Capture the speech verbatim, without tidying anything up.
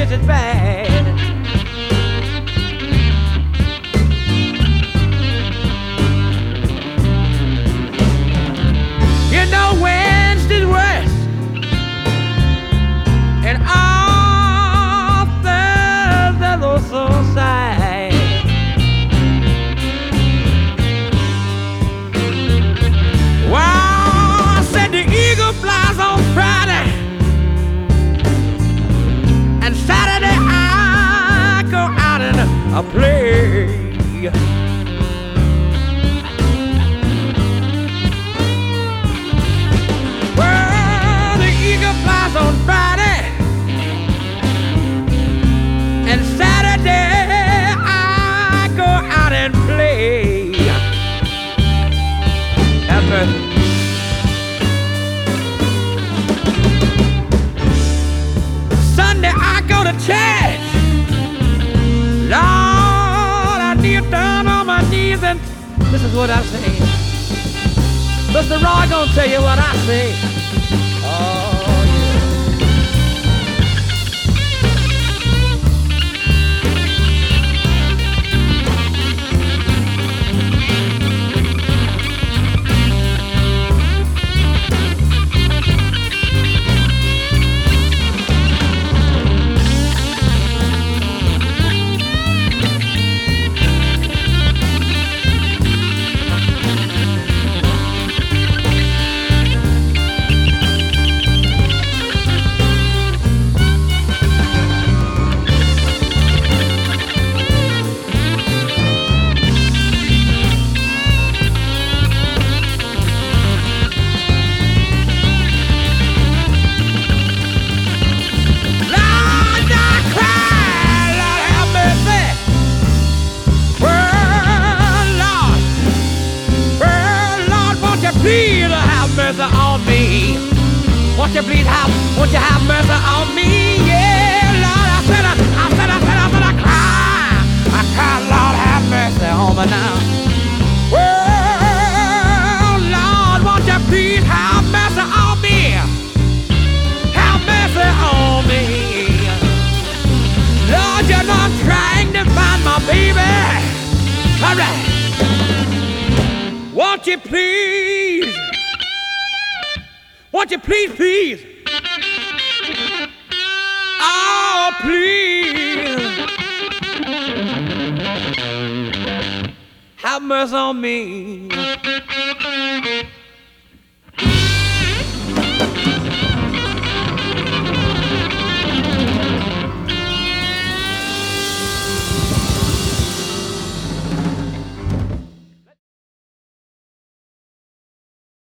just as bad. You know Wednesday's worse, and all Thursdays are so sad. Wow, I said the eagle flies on Friday, and Saturday I go out and I play. Well, the eagle flies on Friday, and Saturday I go out and play. Have mercy. Sunday I go to church. Lord, I kneel down on my knees and this is what I say. Mister Roy gonna tell you what I say. Oh yeah. Please have mercy on me. Won't you please have, won't you have mercy on me? Yeah, Lord, I said, I, I said, I said, I said, I cry. I cry, Lord, have mercy on me now. Well, Lord, won't you please have mercy on me? Have mercy on me. Lord, you know I'm trying to find my baby. All right. Won't you please, won't you please, please, oh please, have mercy on me.